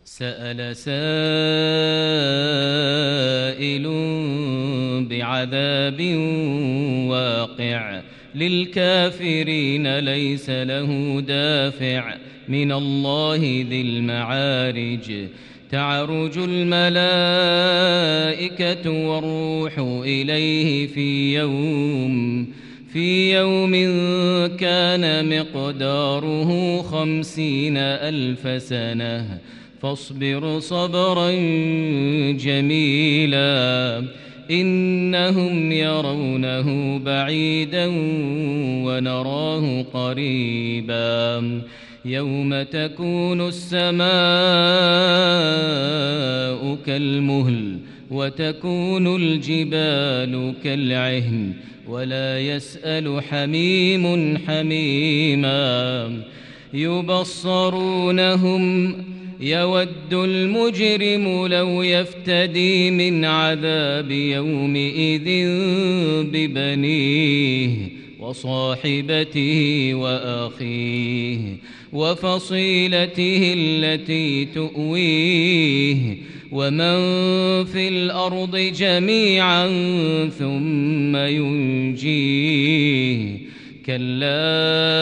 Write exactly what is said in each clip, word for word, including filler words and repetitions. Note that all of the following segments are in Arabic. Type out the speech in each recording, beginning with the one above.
سأل سائل بعذاب واقع للكافرين ليس له دافع من الله ذي المعارج تعرج الملائكة والروح إليه في يوم في يوم كان مقداره خمسين ألف سنة فاصبر صبرا جميلا إنهم يرونه بعيدا ونراه قريبا يوم تكون السماء كالمهل وتكون الجبال كالعهن ولا يسأل حميم حميما يبصرونهم يود المجرم لو يفتدي من عذاب يومئذ ببنيه وصاحبته وأخيه وفصيلته التي تؤويه ومن في الأرض جميعا ثم ينجيه كلا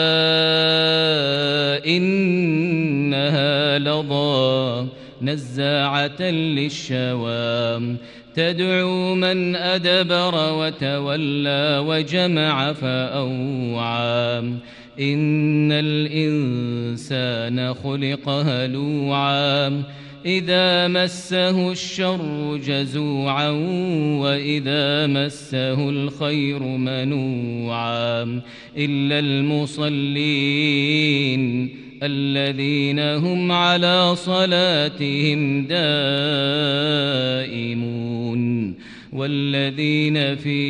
إنها لظى نزاعة للشوى تدعو من أدبر وتولى وجمع فأوعى إن الإنسان خلق هلوعا إذا مسه الشر جزوعا وإذا مسه الخير منوعا إلا المصلين الذين هم على صلاتهم دائمون والذين في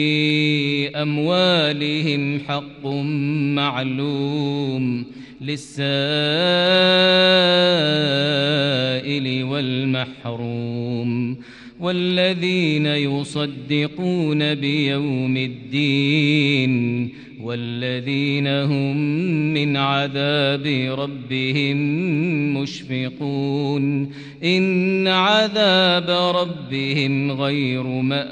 أموالهم حق معلوم للسائل والمحروم والذين يصدقون بيوم الدين والذين هم من عذاب ربهم مشفقون إن عذاب ربهم غير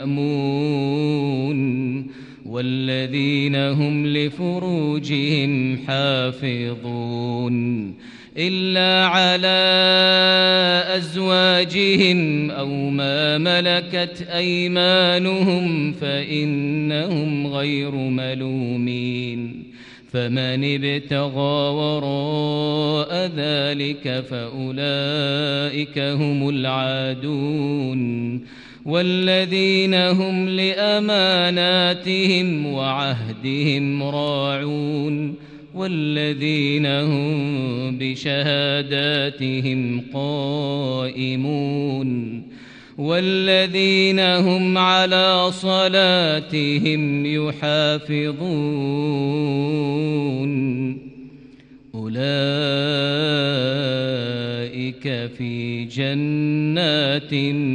مأمون والذين هم لفروجهم حافظون إلا على أزواجهم أو ما ملكت أيمانهم فإنهم غير ملومين فمن ابتغى وراء ذلك فأولئك هم العادون والذين هم لأماناتهم وعهدهم راعون والذين هم بشهاداتهم قائمون والذين هم على صلاتهم يحافظون أولئك في جنات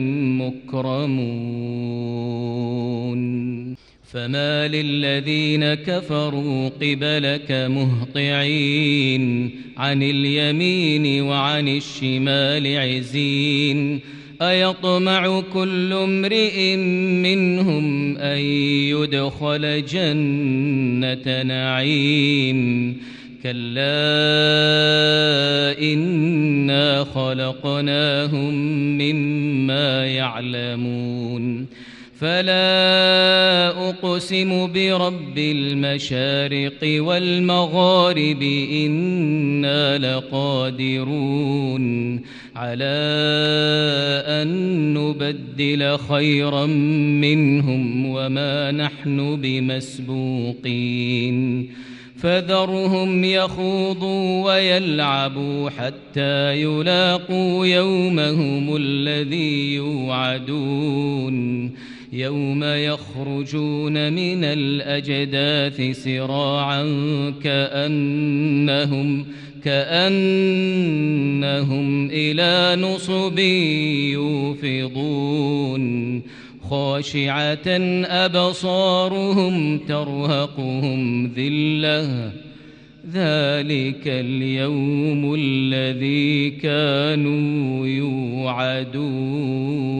مكرمون فما للذين كفروا قبلك مهطعين عن اليمين وعن الشمال عزين أيطمع كل امرئ منهم أن يدخل جنة نعيم كلا إنا خلقناهم مما يعلمون فلا أقسم برب المشارق والمغارب إنا لقادرون على أن نبدل خيرا منهم وما نحن بمسبوقين فذرهم يخوضوا ويلعبوا حتى يلاقوا يومهم الذي يوعدون يوم يخرجون من الأجداث سراعا كأنهم كأنهم إلى نصب يوفضون خاشعة أبصارهم ترهقهم ذلة ذلك اليوم الذي كانوا يوعدون